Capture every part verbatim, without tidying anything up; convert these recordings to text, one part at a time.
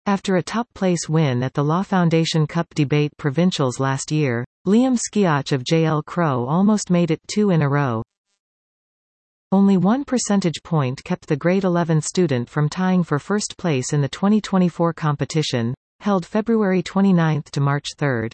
After a top-place win at the Law Foundation Cup Debate Provincials last year, Liam Skiach of J L Crow almost made it two in a row. Only one percentage point kept the grade eleven student from tying for first place in the twenty twenty-four competition, held February twenty-ninth to March third.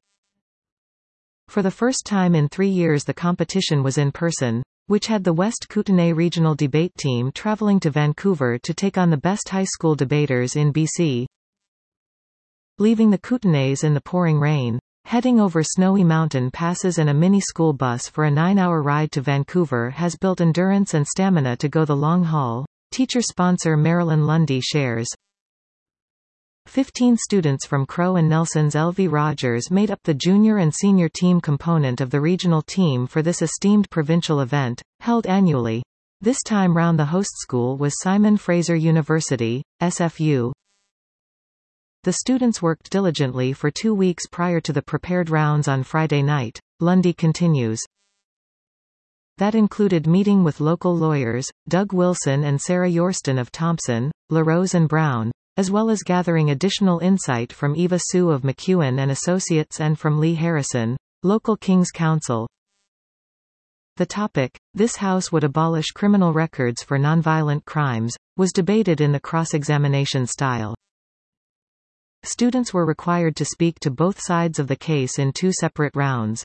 For the first time in three years the competition was in person, which had the West Kootenay Regional Debate Team travelling to Vancouver to take on the best high school debaters in B C. Leaving the Kootenays in the pouring rain, heading over snowy mountain passes and a mini school bus for a nine-hour ride to Vancouver has built endurance and stamina to go the long haul, teacher sponsor Marilyn Lundy shares. Fifteen students from Crow and Nelson's L V Rogers made up the junior and senior team component of the regional team for this esteemed provincial event, held annually. This time round the host school was Simon Fraser University, S F U. The students worked diligently for two weeks prior to the prepared rounds on Friday night, Lundy continues. That included meeting with local lawyers, Doug Wilson and Sarah Yorston of Thompson, LaRose and Brown, as well as gathering additional insight from Eva Sue of McEwen and Associates and from Lee Harrison, local King's Counsel. The topic, "This House would abolish criminal records for nonviolent crimes," was debated in the cross-examination style. Students were required to speak to both sides of the case in two separate rounds.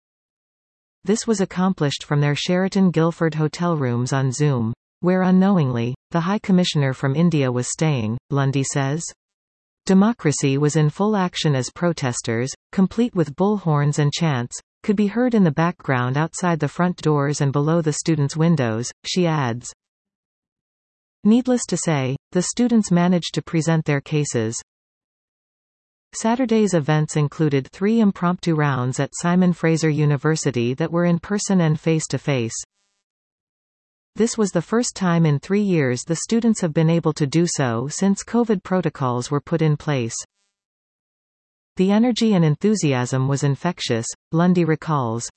This was accomplished from their Sheraton Guildford hotel rooms on Zoom, where unknowingly, the High Commissioner from India was staying, Lundy says. Democracy was in full action as protesters, complete with bullhorns and chants, could be heard in the background outside the front doors and below the students' windows, she adds. Needless to say, the students managed to present their cases. Saturday's events included three impromptu rounds at Simon Fraser University that were in person and face-to-face. This was the first time in three years the students have been able to do so since COVID protocols were put in place. The energy and enthusiasm was infectious, Lundy recalls.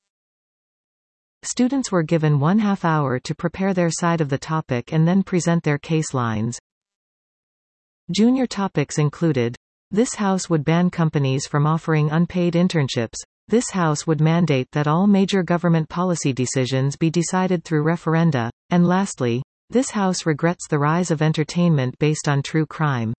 Students were given one half hour to prepare their side of the topic and then present their case lines. Junior topics included, "This House would ban companies from offering unpaid internships. This House would mandate that all major government policy decisions be decided through referenda," and lastly, "This House regrets the rise of entertainment based on true crime."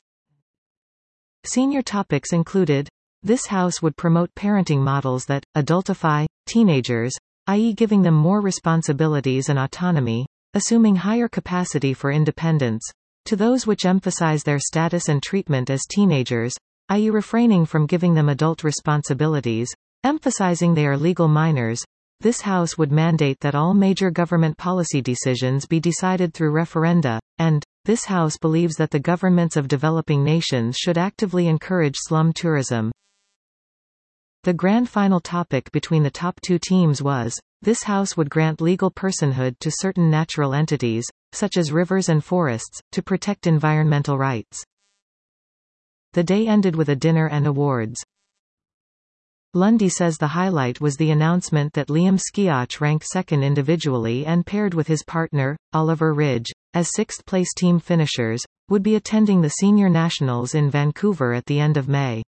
Senior topics included, "This House would promote parenting models that adultify teenagers, that is giving them more responsibilities and autonomy, assuming higher capacity for independence, to those which emphasize their status and treatment as teenagers, that is refraining from giving them adult responsibilities, emphasizing they are legal minors. This House would mandate that all major government policy decisions be decided through referenda," and, "This House believes that the governments of developing nations should actively encourage slum tourism." The grand final topic between the top two teams was, "This House would grant legal personhood to certain natural entities, such as rivers and forests, to protect environmental rights." The day ended with a dinner and awards. Lundy says the highlight was the announcement that Liam Skiach ranked second individually and paired with his partner, Oliver Ridge, as sixth-place team finishers, would be attending the Senior Nationals in Vancouver at the end of May.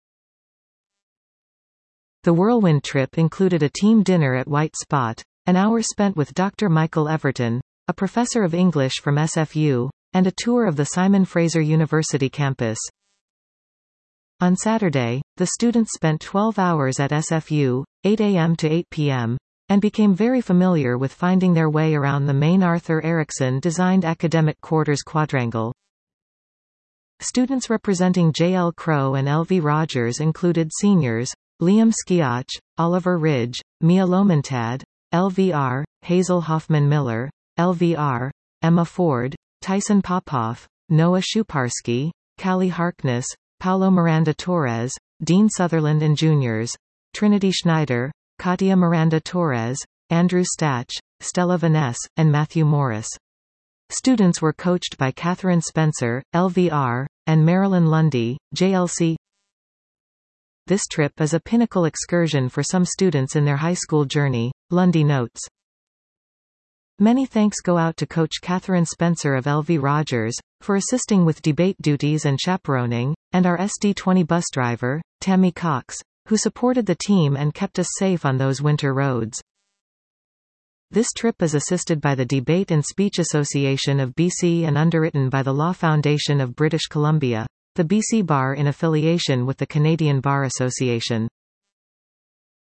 The whirlwind trip included a team dinner at White Spot, an hour spent with Doctor Michael Everton, a professor of English from S F U, and a tour of the Simon Fraser University campus. On Saturday, the students spent twelve hours at S F U, eight a m to eight p m, and became very familiar with finding their way around the main Arthur Erickson-designed academic quarters quadrangle. Students representing J L Crow and L V Rogers included seniors, Liam Skiach, Oliver Ridge, Mia Lomentad, L V R, Hazel Hoffman-Miller, L V R, Emma Ford, Tyson Popoff, Noah Shuparsky, Callie Harkness, Paulo Miranda Torres, Dean Sutherland and Juniors, Trinity Schneider, Katia Miranda Torres, Andrew Stach, Stella Vaness, and Matthew Morris. Students were coached by Catherine Spencer, L V R, and Marilyn Lundy, J L C. This trip is a pinnacle excursion for some students in their high school journey, Lundy notes. Many thanks go out to Coach Catherine Spencer of L V Rogers, for assisting with debate duties and chaperoning, and our S D twenty bus driver, Tammy Cox, who supported the team and kept us safe on those winter roads. This trip is assisted by the Debate and Speech Association of B C and underwritten by the Law Foundation of British Columbia, the B C Bar in affiliation with the Canadian Bar Association.